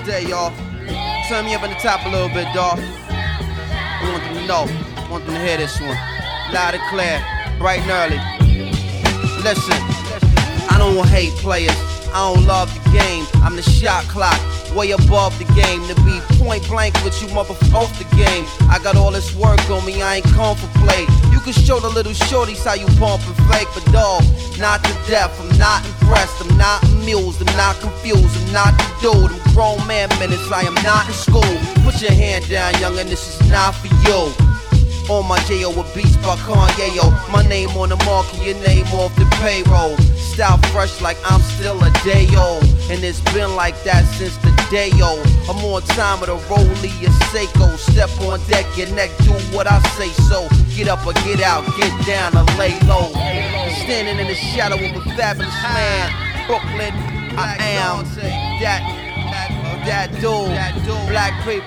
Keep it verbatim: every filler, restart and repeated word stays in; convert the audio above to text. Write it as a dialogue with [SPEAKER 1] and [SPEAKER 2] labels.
[SPEAKER 1] day, y'all. Turn me up in the top a little bit, dawg. I want them to know. I want them to hear this one. Loud and clear, bright and early. Listen, I don't hate players. I don't love the game. I'm the shot clock, way above the game. To be point blank with you, motherfucker, off the game. I got all this work on me, I ain't come for play. You can show the little shorties how you pump and fake, but dawg, not to death. I'm not impressed, I'm not amused, I'm not confused, I'm not the dude. I'm grown man minutes, I am not in school. Put your hand down, youngin', this is not for you. On my J O with beats by Kanye, yo. My name on the market, your name off the payroll. Style fresh like I'm still a day old. And it's been like that since the day old. I'm on time with a rollie, a Seiko. Step on deck, your neck, do what I say so. Get up or get out, get down or lay low. Standing in the shadow of a fabulous man. Brooklyn, I am that, that dude. Black paper.